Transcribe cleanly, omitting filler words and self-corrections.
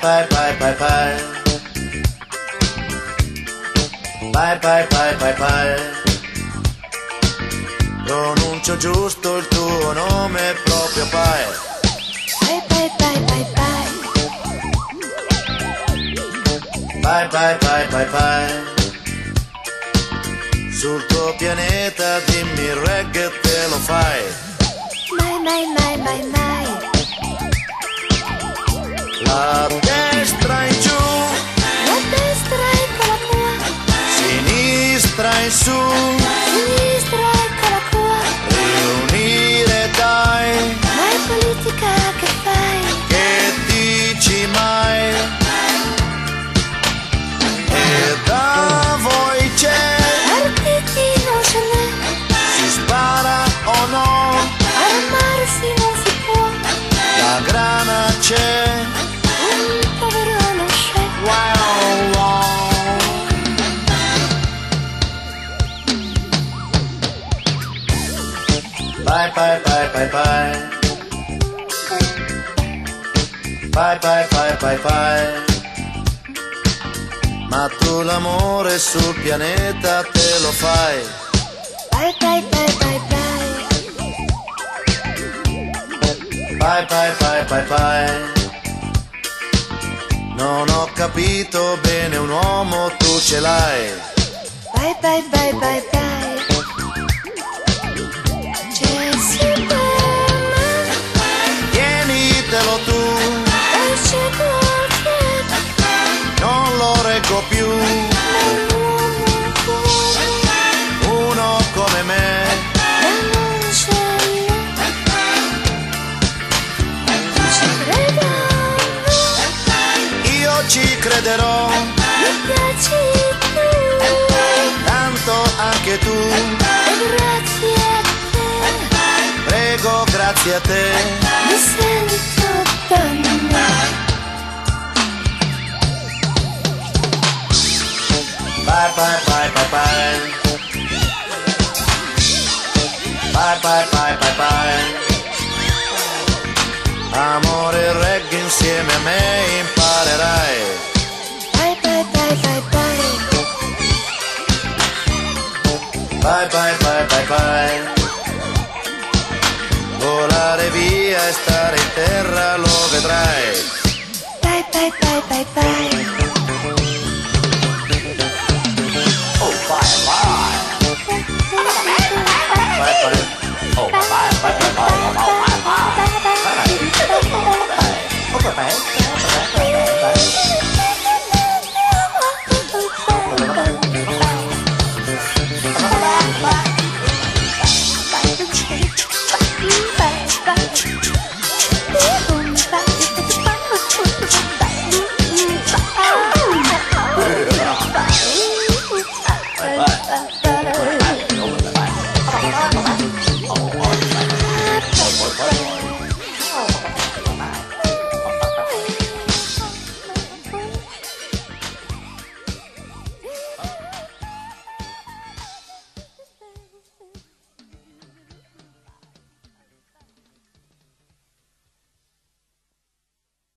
bye bye bye bye. Bye bye bye bye bye. Pronuncio giusto il tuo nome proprio bye. Bye bye bye bye bye. Bye bye bye bye bye. Sul tuo pianeta dimmi il reggae te lo fai. Mai mai mai mai mai. La destra in giù, La destra eccola qua, sinistra in su, sinistra eccola qua. riunire dai, Ma è politica che fai? che dici mai? E da voi c'è, Partiti non ce n'è, si spara o no? armarsi non si può. La grana c'è, Un povero non c'è. wow wow. Bye bye bye bye bye. Bye bye bye bye bye. Ma tu l'amore sul pianeta te lo fai. Bye bye bye bye bye. Bye bye bye bye bye. Non ho capito bene un uomo tu ce l'hai. Bye bye bye bye bye. C'è Superman, Tienitelo tu, e c'è Clark, non lo reggo più. l'uomo buono, Uno come me, e non ce n'è. Ci credono, io ci crederò, mi piaci tu, tanto anche tu. e grazie a te, Prego, grazie a te. mi sento donna. Bye bye bye bye bye. Bye bye bye bye bye. Amore e reggae insieme a me imparerai. Bye bye bye bye bye. Bye bye bye bye bye. Volare via e stare in terra lo vedrai. Bye bye bye bye bye. Oh bye bye. Bye bye. Oh bye bye bye bye bye bye bye bye. Oh bye bye.